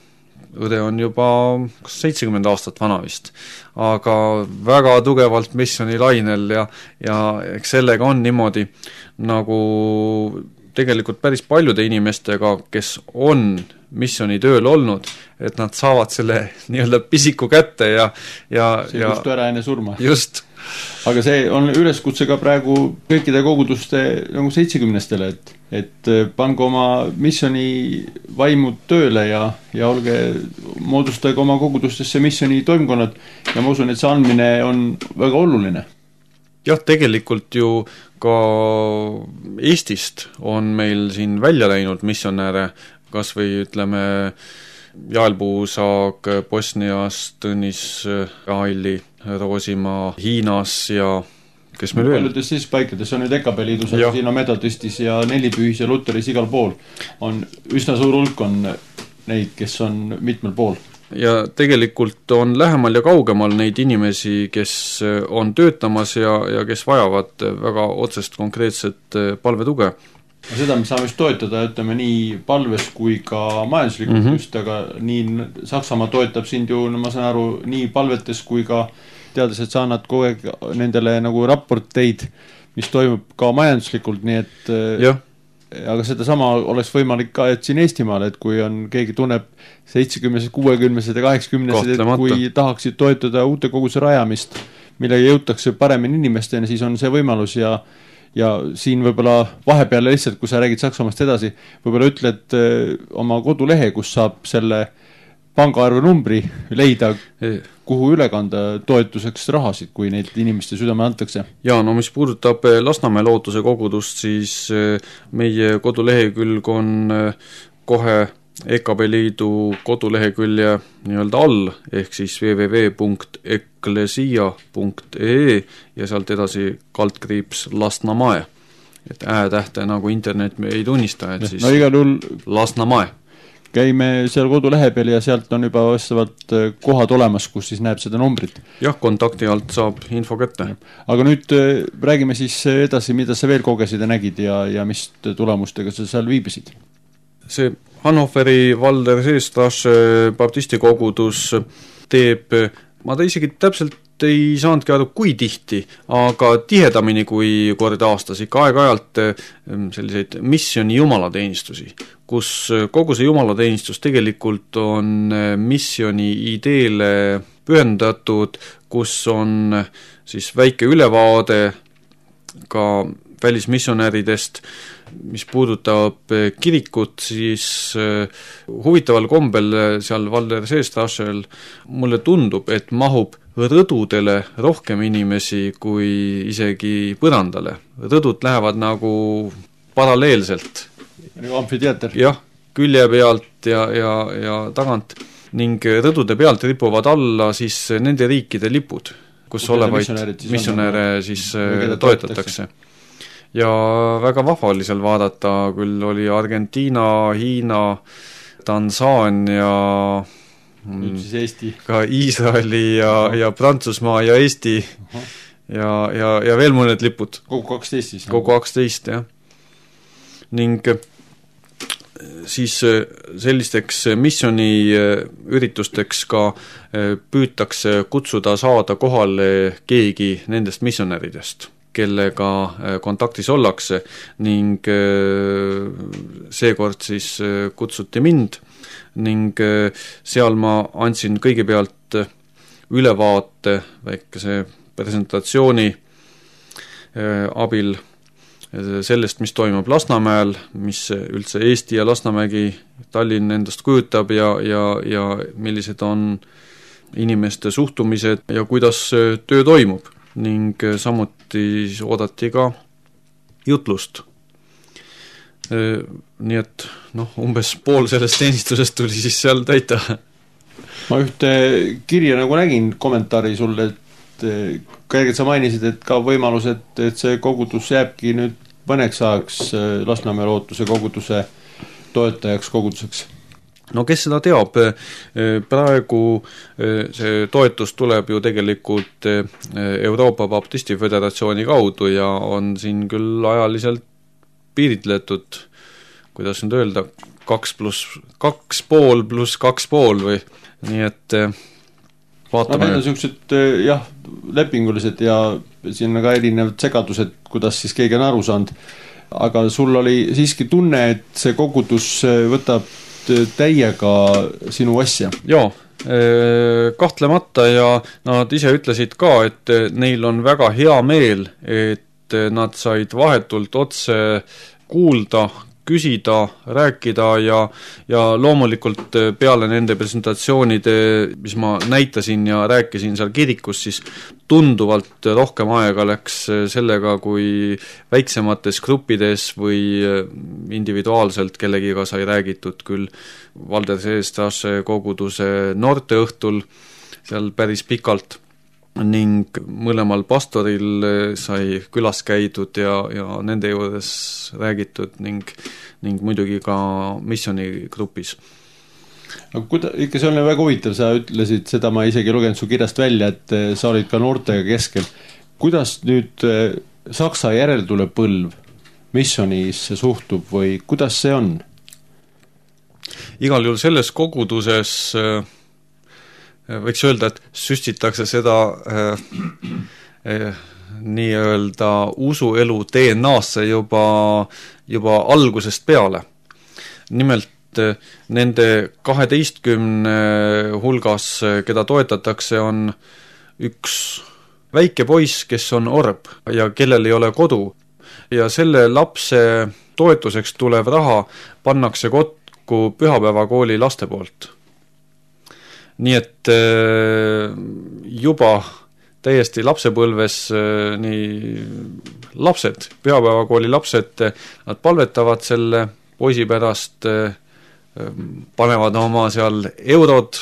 õde on juba seitsekümmend aastat vana vist, aga väga tugevalt missioni lainel ja, ja eks sellega on niimoodi nagu tegelikult päris paljude inimestega, kes on missioni tööl olnud, et nad saavad selle nii-öelda pisiku kätte ja, ja see ja, kustu ära enne surma. Just. Aga see on üleskutse ka praegu kõikide koguduste nagu seitsekümnestele, et, et pange oma missioni vaimud tööle ja, ja olge, moodustage oma kogudustesse missioni toimkonnad ja ma usun, et see andmine on väga oluline. Jah, tegelikult ju ka Eestist on meil siin välja läinud missionäre, kas või ütleme Jael Puusaag Bosnias, Tõnis Aili, Roosimaa Hiinas ja kes meil veel? Paljudes siis paikades on nüüd E K P liidus, aga siin on metodistis ja nelipühis ja luteris igal pool. On üsna suur hulk on neid, kes on mitmel pool. Ja tegelikult on lähemal ja kaugemal neid inimesi, kes on töötamas ja, ja kes vajavad väga otsest konkreetset palvetuge. Seda me saame just toetada, ütleme nii palves kui ka majanduslikult mm -hmm. just, aga nii Saksamaa toetab sind ju, ma saan aru, nii palvetes kui ka teades, et sa annad kogu aeg nendele nagu raporteid, mis toimub ka majanduslikult, nii et jah. Aga seda sama oleks võimalik ka, et siin Eestimaal, et kui on keegi tunneb seitsekümnesed, kuuekümnesed ja kaheksakümnesed, et kui tahaksid toetada uute koguse rajamist, millega jõutakse paremini inimesteni, siis on see võimalus ja ja siin võib-olla vahepeal lihtsalt, kui sa räägid Saksamaast edasi, võib-olla ütled oma kodulehe, kus saab selle pangaarve numbri leida, kuhu üle kanda toetuseks rahasid, kui neid inimeste südame antakse. Jaa, no mis puudutab Lasnamäe lootuse kogudust, siis meie kodulehekülg on kohe E K B Liidu kodulehekülje nii-öelda all, ehk siis w w w punkt eklesia punkt e e ja sealt edasi kaldkriips Lasnamäe. Et äätähte nagu internet me ei tunnista, et siis no igal juhul Lasnamäe. Käime seal kodulehe peal ja sealt on juba vastavalt kohad olemas, kus siis näeb seda numbrit. Jah, kontakti alt saab info kätte. Aga nüüd räägime siis edasi, mida sa veel kogesid ja nägid ja, ja mis tulemustega sa seal viibisid? See Hannoveri Valder Seestrasse baptisti kogudus teeb, ma ta isegi täpselt ei saanudki aru, kui tihti, aga tihedamini kui kord aastas, ikka aeg-ajalt selliseid missiooni jumalateenistusi, kus kogu see jumalateenistus tegelikult on missiooni ideele pühendatud, kus on siis väike ülevaade ka välismissionäridest. Mis puudutab kirikut, siis huvitaval kombel seal Valder Seestrassel mulle tundub, et mahub rõdudele rohkem inimesi kui isegi põrandale. Rõdud lähevad nagu paralleelselt. Nagu amfiteater. Jah, külje pealt ja, ja, ja tagant. Ning rõdude pealt ripuvad alla siis nende riikide lipud, kus Kuid olevaid missionäre siis toetatakse. Ja väga vahva oli seal vaadata, küll oli Argentiina, Hiina, Tansaania, nüüd siis Eesti, ka Iisraeli ja, ja Prantsusmaa ja Eesti uh-huh. ja, ja, ja veel mõned lipud. Kogu kaksteist siis? Kogu kaksteist, jah. Ning siis sellisteks missiooni üritusteks ka püütakse kutsuda saada kohale keegi nendest missionäridest, kellega kontaktis ollakse ning seekord siis kutsuti mind ning seal ma andsin kõigepealt ülevaate väikese presentatsiooni abil sellest, mis toimub Lasnamäel, mis üldse Eesti ja Lasnamägi Tallinn endast kujutab ja, ja, ja millised on inimeste suhtumised ja kuidas töö toimub. Ning samuti oodati ka jutlust. Nii et noh, umbes pool sellest teenistusest tuli siis seal täita. Ma ühte kirja nagu nägin kommentaari sulle, et kõigepealt sa mainisid, et ka võimalus, et, et see kogudus jääbki nüüd mõneks ajaks Lasnamäe lootuse koguduse toetajaks koguduseks. No kes seda teab, praegu see toetus tuleb ju tegelikult Euroopa Baptisti Föderatsiooni kaudu ja on siin küll ajaliselt piiritletud, kuidas nüüd öelda, kaks pluss kaks pool pluss kaks pool või nii, et vaatame. No need on sellised, jah, lepingulised ja siin on ka erinevad segadused, kuidas siis keegi on aru saanud, aga sul oli siiski tunne, et see kogudus võtab täiega sinu asja. Joo, kahtlemata ja nad ise ütlesid ka, et neil on väga hea meel, et nad said vahetult otse kuulda, küsida, rääkida ja, ja loomulikult peale nende presentatsioonide, mis ma näitasin ja rääkisin seal kirikus, siis tunduvalt rohkem aega läks sellega, kui väiksemates gruppides või individuaalselt kellegiga sai räägitud küll Valder Seestrasse koguduse noorteõhtul seal päris pikalt ning mõlemal pastoril sai külas käidud ja, ja nende juures räägitud ning, ning muidugi ka missioonigrupis. Aga kuida, ikka see on väga huvitav, sa ütlesid, seda ma isegi lugenud su kirjast välja, et sa olid ka noortega keskel. Kuidas nüüd Saksa järeltulev põlv missionisse suhtub või kuidas see on? Igal juhul selles koguduses võiks öelda, et süstitakse seda äh, äh, nii-öelda usuelu D N A-sse juba, juba algusest peale. Nimelt äh, nende kaheteistkümne hulgas, keda toetatakse, on üks väike poiss, kes on orb ja kellel ei ole kodu. Ja selle lapse toetuseks tulev raha pannakse kokku pühapäevakooli laste poolt. nii et juba täiesti lapsepõlves nii lapsed, pühapäevakooli lapsed, nad palvetavad selle poisi pärast, panevad oma seal eurod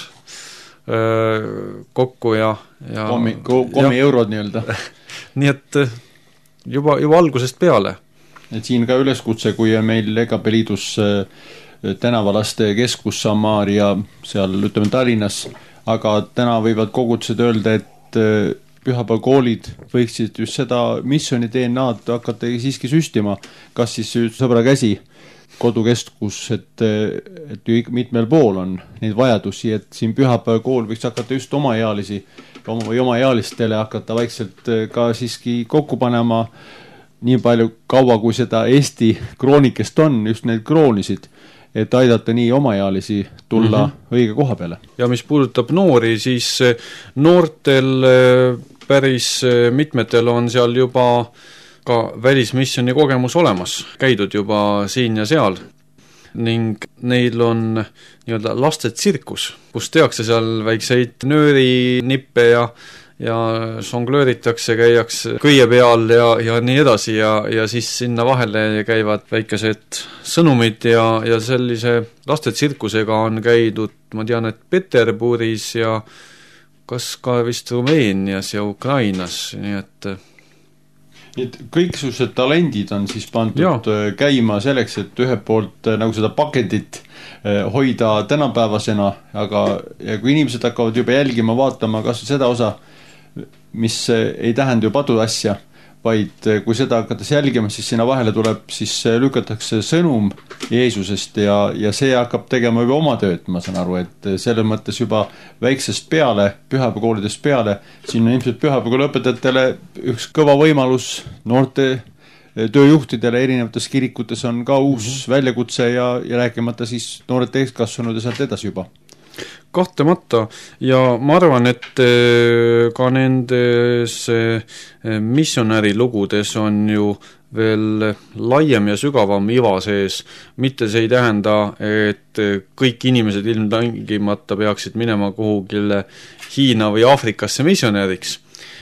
kokku ja, ja komi, komi ja, eurod nii-öelda. nii et juba, juba algusest peale. Et siin ka üleskutse, kui meil E K P liidus tänavalaste keskus Samaaria seal, ütleme Tallinnas, aga täna võivad kogudused öelda, et pühapäevakoolid võiksid just seda missiooni D N A-d hakata siiski süstima, kas siis sõbra käsi kodukeskus, et, et mitmel pool on neid vajadusi, et siin pühapäevakool võiks hakata just omaealisi või omaealistele hakata vaikselt ka siiski kokku panema nii palju kaua, kui seda Eesti kroonikest on, just neid kroonisid, et aidata nii omaealisi tulla mm -hmm. õige koha peale. Ja mis puudutab noori, siis noortel päris mitmetel on seal juba ka välismisjoni kogemus olemas, käidud juba siin ja seal ning neil on nii-öelda laste tsirkus, kus tehakse seal väikseid nöörinippe ja ja žonglööritakse, käiakse kõie peal ja, ja nii edasi ja, ja siis sinna vahele käivad väikesed sõnumid ja, ja sellise laste tsirkusega on käidud, ma tean, et Peterburis ja kas ka vist Rumeenias ja Ukrainas, nii et et kõiksugused talendid on siis pandud ja. käima selleks, et ühelt poolt nagu seda pakendit hoida tänapäevasena, aga ja kui inimesed hakkavad juba jälgima, vaatama kas seda osa, mis ei tähenda ju padu asja, vaid kui seda hakates jälgima, siis sinna vahele tuleb, siis lükatakse sõnum Jeesusest ja, ja see hakkab tegema juba oma tööd, ma saan aru, et selle mõttes juba väiksest peale, pühapäevakoolidest peale, siin on ilmselt pühapäevakooliõpetajatele üks kõva võimalus, noorte tööjuhtidele erinevates kirikutes on ka uus mm-hmm. väljakutse ja, ja rääkimata siis noored täiskasvanud ja sealt edasi juba. Kahtlemata ja ma arvan, et ka nendes missionäri lugudes on ju veel laiem ja sügavam iva sees, mitte see ei tähenda, et kõik inimesed ilmtingimata peaksid minema kuhugile Hiina või Aafrikasse missionäriks,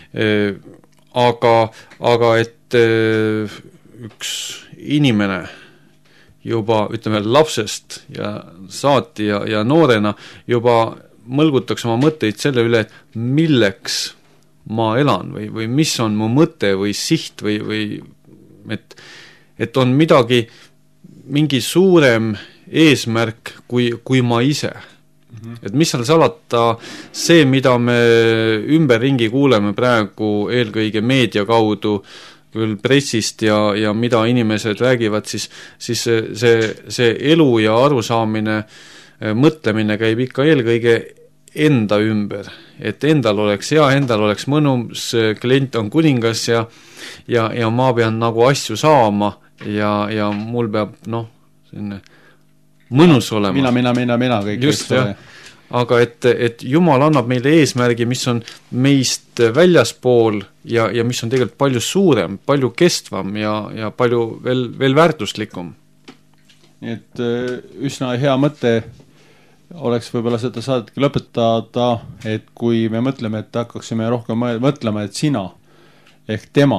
aga, aga et üks inimene juba, ütleme, lapsest ja saati ja, ja noorena juba mõlgutaks oma mõtteid selle üle, et milleks ma elan või, või mis on mu mõte või siht või, või et, et on midagi, mingi suurem eesmärk kui, kui ma ise. Mm-hmm. Et mis seal salata, see, mida me ümberringi kuuleme praegu eelkõige meedia kaudu, küll pressist ja, ja mida inimesed räägivad, siis, siis see, see elu ja arusaamine, mõtlemine käib ikka eelkõige enda ümber. Et endal oleks hea, endal oleks mõnus, klient on kuningas ja, ja, ja ma pean nagu asju saama ja, ja mul peab, noh, selline mõnus olema. Mina, mina, mina, mina kõik. Just, jah. Aga et, et Jumal annab meile eesmärgi, mis on meist väljaspool ja, ja mis on tegelikult palju suurem, palju kestvam ja, ja palju veel, veel väärtuslikum. Nii et üsna hea mõte oleks võib-olla seda saadetki lõpetada, et kui me mõtleme, et hakkaksime rohkem mõtlema, et sina ehk tema,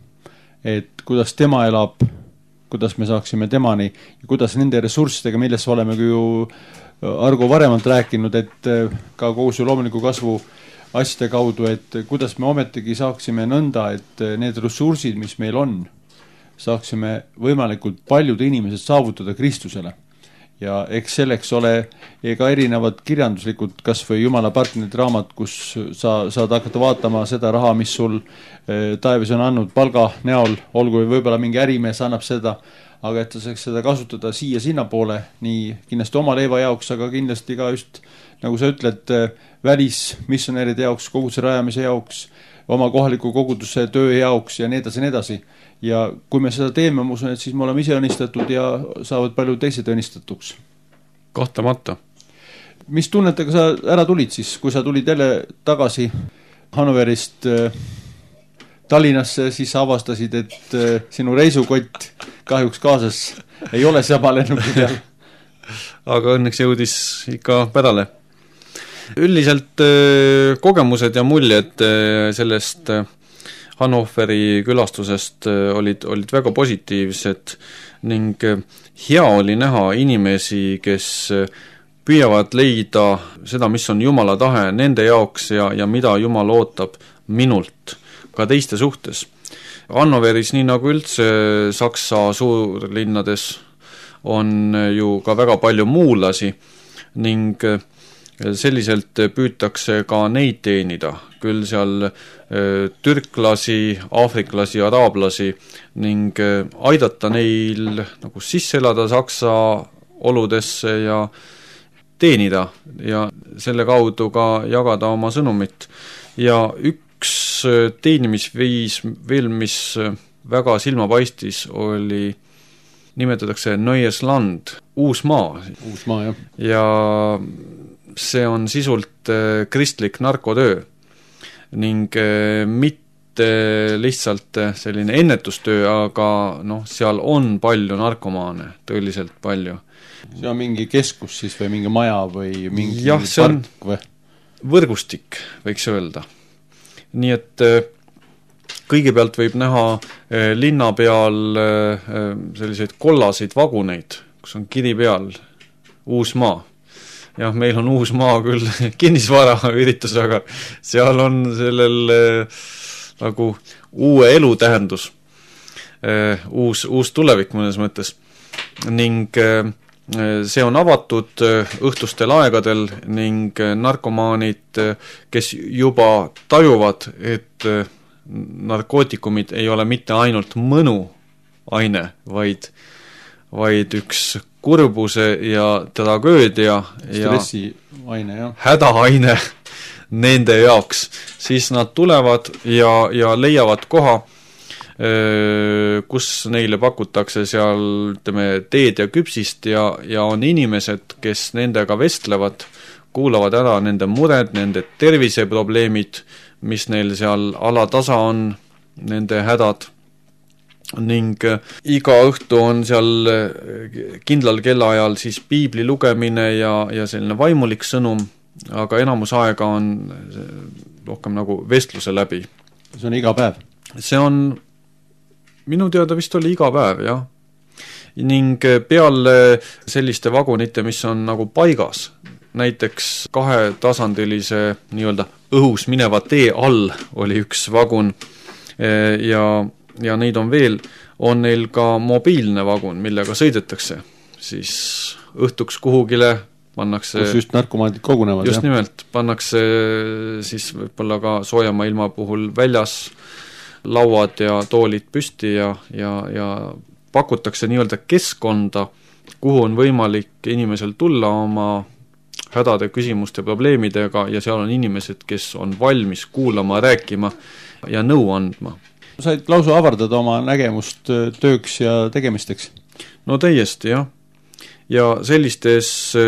et kuidas tema elab, kuidas me saaksime temani ja kuidas nende ressurssidega, millest oleme ju Argo varemalt rääkinud, et ka kogu see loomuliku kasvu asjade kaudu, et kuidas me ometigi saaksime nõnda, et need ressursid, mis meil on, saaksime võimalikult paljud inimesed saavutada Kristusele. Ja eks selleks ole ka erinevad kirjanduslikud, kas või Jumala partnerid raamat, kus sa saad hakata vaatama seda raha, mis sul taevis on andnud palga näol, olgu võib-olla mingi ärimees annab seda, aga et sa saaks seda kasutada siia sinna poole, nii kindlasti oma leiva jaoks, aga kindlasti ka just, nagu sa ütled, välismissionäride jaoks, koguduse rajamise jaoks, oma kohaliku koguduse töö jaoks ja nii edasi ja nii edasi. Ja kui me seda teeme, ma usun, et siis me oleme ise õnnistatud ja saavad palju teised õnnistatuks. Kahtlemata. Mis tunnetega sa ära tulid siis, kui sa tulid jälle tagasi Hannoverist Tallinnasse, siis avastasid, et sinu reisukott kahjuks kaasas ei ole sama lennuki peal. Aga õnneks jõudis ikka pärale. üldiselt kogemused ja muljed sellest Hannoveri külastusest olid, olid väga positiivsed ning hea oli näha inimesi, kes püüavad leida seda, mis on Jumala tahe nende jaoks ja, ja mida Jumal ootab minult ka teiste suhtes. Hannoveris, nii nagu üldse Saksa suurlinnades, on ju ka väga palju muulasi ning selliselt püütakse ka neid teenida, küll seal türklasi, aafriklasi, araablasi ning aidata neil nagu sisse elada Saksa oludesse ja teenida ja selle kaudu ka jagada oma sõnumit. Ja üks teenimisviis veel, mis väga silma paistis, oli, nimetatakse Neues Land, uus maa. Uus maa, jah. Ja see on sisult kristlik narkotöö ning mitte lihtsalt selline ennetustöö, aga noh, seal on palju narkomaane, tõeliselt palju. See on mingi keskus siis või mingi maja või mingi jah, see on park või? Võrgustik, võiks öelda. Nii et kõigepealt võib näha linna peal selliseid kollaseid vaguneid, kus on kiri peal uus maa. Jah, meil on uus maa küll kinnisvara üritus, aga seal on sellel nagu uue elu tähendus, uus, uus tulevik mõnes mõttes. Ning see on avatud õhtustel aegadel ning narkomaanid, kes juba tajuvad, et narkootikumid ei ole mitte ainult mõnu aine, vaid, vaid üks kurbuse ja tragöödia ja stressiaine, jah. hädaaine nende jaoks, siis nad tulevad ja, ja leiavad koha, kus neile pakutakse seal, ütleme, teed ja küpsist ja, ja on inimesed, kes nendega vestlevad, kuulavad ära nende mured, nende terviseprobleemid, mis neil seal alatasa on, nende hädad. Ning iga õhtu on seal kindlal kellaajal siis piibli lugemine ja, ja selline vaimulik sõnum, aga enamus aega on rohkem nagu vestluse läbi. See on iga päev? See on, minu teada vist oli iga päev, jah. Ning peale selliste vagunite, mis on nagu paigas, näiteks kahetasandilise nii-öelda õhus mineva tee all oli üks vagun ja ja neid on veel, on neil ka mobiilne vagun, millega sõidetakse siis õhtuks kuhugile, pannakse kus just narkomaadid kogunevad, just jah? Nimelt, pannakse siis võib-olla ka soojama ilma puhul väljas lauad ja toolid püsti ja, ja, ja pakutakse nii-öelda keskkonda, kuhu on võimalik inimesel tulla oma hädade, küsimuste, probleemidega ja seal on inimesed, kes on valmis kuulama, rääkima ja nõu andma. Said lausa avardada oma nägemust tööks ja tegemisteks? No täiesti, jah. Ja sellistes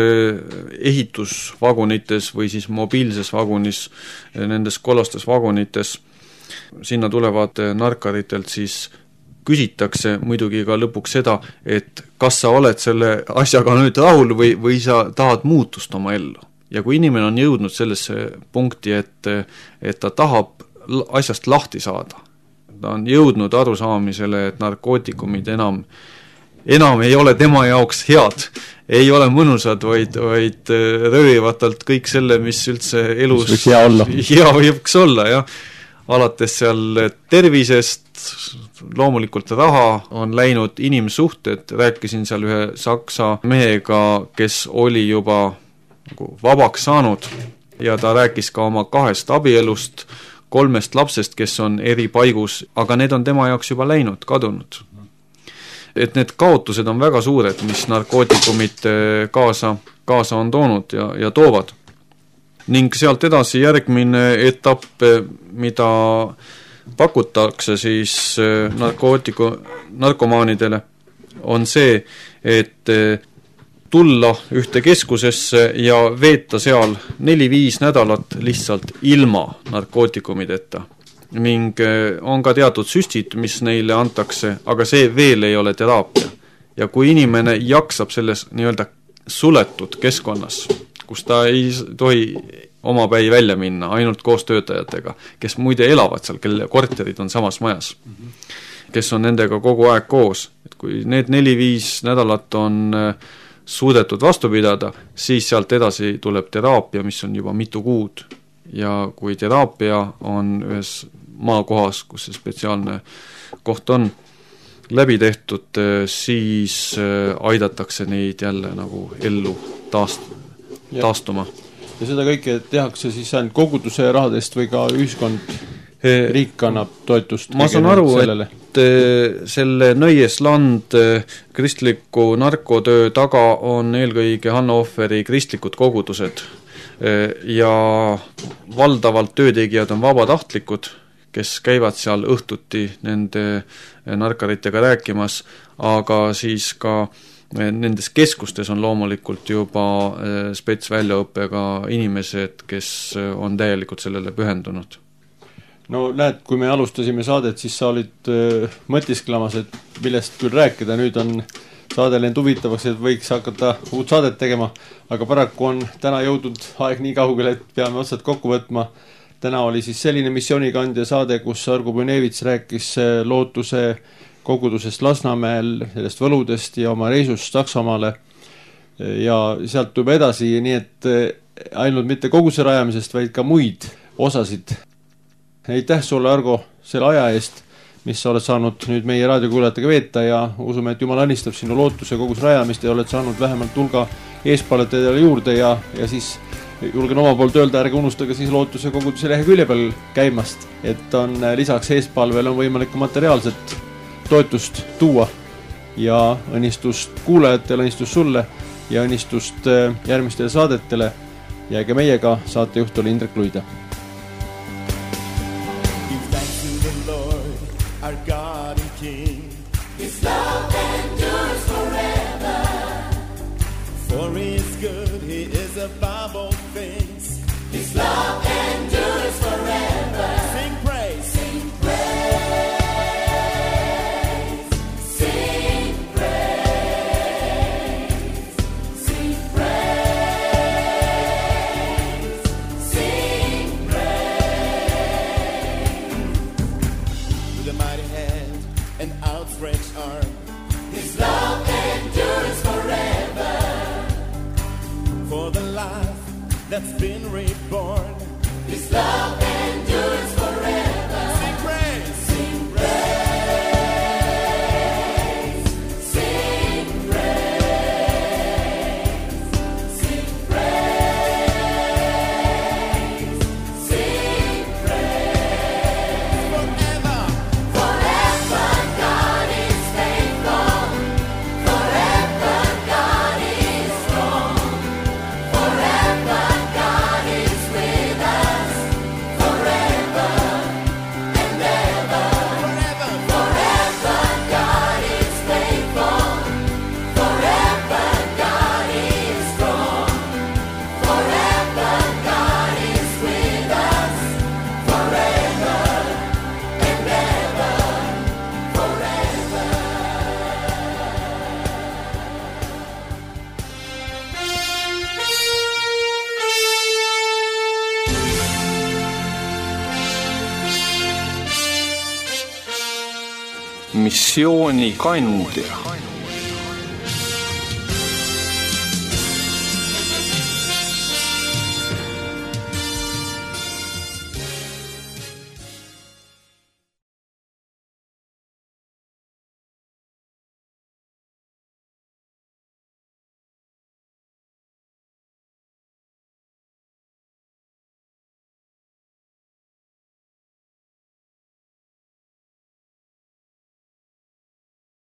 ehitusvagunites või siis mobiilses vagunis, nendes kollastes vagunites, sinna tulevad narkaritelt, siis küsitakse muidugi ka lõpuks seda, et kas sa oled selle asjaga nüüd rahul või, või sa tahad muutust oma ellu. Ja kui inimene on jõudnud sellesse punkti, et, et ta tahab asjast lahti saada, ta on jõudnud arusaamisele, et narkootikumid enam, enam ei ole tema jaoks head, ei ole mõnusad, vaid, vaid röövivad talt kõik selle, mis üldse elus mis võiks hea olla. Hea võiks olla, jah. Alates seal tervisest, loomulikult raha on läinud inimsuhted, rääkisin seal ühe saksa mehega, kes oli juba nagu vabaks saanud ja ta rääkis ka oma kahest abielust, kolmest lapsest, kes on eri paigus, aga need on tema jaoks juba läinud, kadunud. Et need kaotused on väga suured, mis narkootikumid kaasa, kaasa on toonud ja, ja toovad. Ning sealt edasi järgmine etapp, mida pakutakse siis narkootiku, narkomaanidele, on see, et tulla ühte keskusesse ja veeta seal neli-viis nädalat lihtsalt ilma narkootikumideta. Ning on ka teatud süstid, mis neile antakse, aga see veel ei ole teraapia. Ja kui inimene jaksab selles nii-öelda suletud keskkonnas, kus ta ei tohi omapäi välja minna, ainult koos töötajatega, kes muide elavad seal, kelle korterid on samas majas, kes on nendega kogu aeg koos. Et kui need neli-viis nädalat on suudetud vastu pidada, siis sealt edasi tuleb teraapia, mis on juba mitu kuud. Ja kui teraapia on ühes maakohas, kus see spetsiaalne koht on läbi tehtud, siis aidatakse neid jälle nagu ellu taast, taastuma. Ja seda kõike tehakse siis ainult koguduse rahadest või ka ühiskond, riik annab toetust? Ma saan aru, sellele? Et selle Nõiesland kristliku narkotöö taga on eelkõige Hannoveri kristlikud kogudused ja valdavalt töötegijad on vabatahtlikud, kes käivad seal õhtuti nende narkaritega rääkimas, aga siis ka nendes keskustes on loomulikult juba spets väljaõppega inimesed, kes on täielikult sellele pühendunud. No näed, kui me alustasime saadet, siis sa olid mõtisklemas, et millest küll rääkida, nüüd on saade läinud huvitavaks, et võiks hakata uut saadet tegema, aga paraku on täna jõudnud aeg nii kaugele, et peame otsad kokku võtma. Täna oli siis selline missioonikandja saade, kus Argo Bunevits rääkis Lootuse kogudusest Lasnamäel, sellest võludest ja oma reisust Saksamaale ja sealt juba edasi, nii et ainult mitte koguse rajamisest, vaid ka muid osasid. Aitäh sulle, Argo, selle aja eest, mis sa oled saanud nüüd meie raadiokuulajatega veeta ja usume, et Jumal annistab sinu Lootuse koguse rajamist ja oled saanud vähemalt hulga eespalletajale juurde ja, ja siis julgen oma poolt öelda, ärge unustage siis Lootuse koguduse lehekülje peal käimast, et on lisaks eespalvele on võimalik ka materiaalset toetust tuua ja õnnistust kuulajatele, õnnistust sulle ja õnnistust järgmistele saadetele. Jääge meiega, saatejuht oli Indrek Luida. Our God and King, His love endures forever. For He is good, He is above all things. His love endures forever. Sing praise, sing praise, sing praise, sing praise, sing praise. With a mighty hand and outstretched arm, His love endures forever. For the life that's been reborn, His love endures forever. Sing praise, sing praise, sing praise, sing praise, sing praise. Forever, forever God is faithful. Forever God is strong. Forever God is with us. Forever and ever. Forever, forever God is faithful. Forever God is strong. Forever God is with us. Forever and ever. Forever. Missioonikandja.